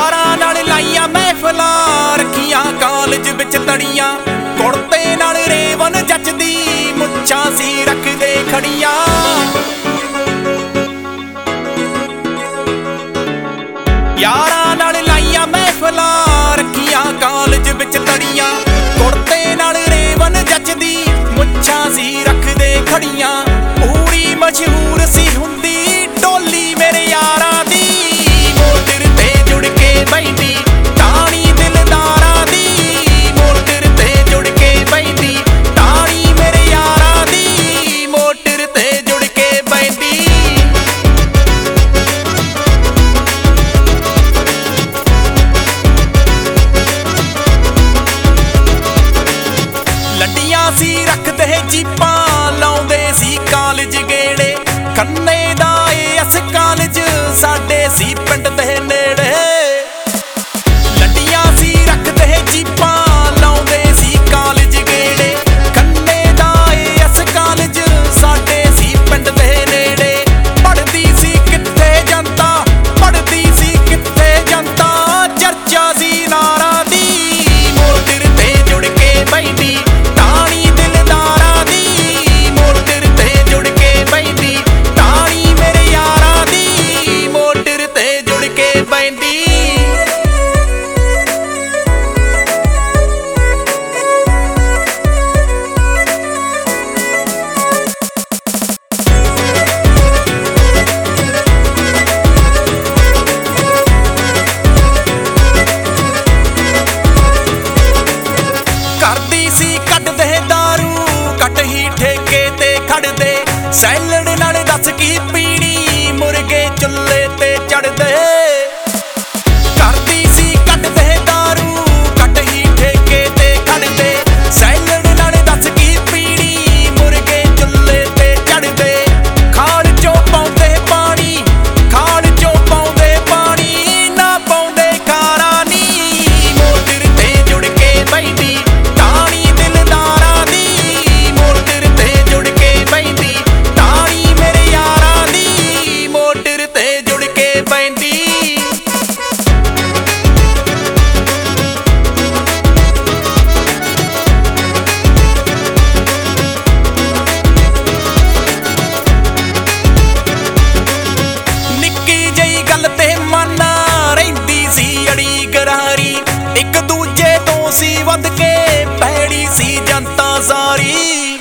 यारां नाल लाइयां महफिलां रखियां कालज विच तड़ियां कुड़ते नाल रेवन जचदी मुच्छां सी रखदे खड़ियां यारां नाल लाइयां महफिलां रखियां कालज विच तड़ियां कुड़ते नाल रेवन जचदी मुच्छां सी रखदे खड़ियां पूरी मशहूर सी हुंदी टोली मेरे यारां दी मोटर ते जुड़ के बैठी टाणी दिलदारां दी मोटर ते जुड़ के बैठी टाणी मेरे यारां दी मोटर ते जुड़ के बैठी लड्डियां सी रखदे जीपां लाउंदे सी कालज गेड़े खन्ने दा इस कालज साडे सी पिंड दे नेड़े लड्डियां सी रखदे जीपां लाउंदे सी कालज गेड़े खन्ने दा इस कालज साडे सी पिंड दे नेड़े पढ़दी सी कित्थे जनता पढ़दी सी कित्थे जनता चर्चा सी नारां दी मोटर ते जुड़ के बैठी टाणी दिलदारां दी मोटर ते जुड़ के बैठी टाणी मेरे यारां दी मोटर ते जुड़ के बैठी करदी सी कड्डदे दारू कट ही ठेके ते खड़दे सैलड़ नाल दस की पीनी मुर्गे चुल्ले ते चढ़दे करदी सी कड्डदे दारू कट ही ठेके ते खड़दे सैलड़ नाल दस की पीनी मुर्गे चुल्ले ते चढ़दे खाल चों पाउंदे पानी खाल चों पाउंदे पानी ना पाउंदे खारा नी मोटर ते जुड़ के बैठी टाणी दिलदारां दी मोटर ते जुड़ के बैठी टाणी मेरे यारां दी मोटर ते जुड़ के बैठी निक्की जही गल ते माना रहिंदी सी अड़ी गरारी एक दूजे तो सी वध के पैड़ी सी जनता सारी।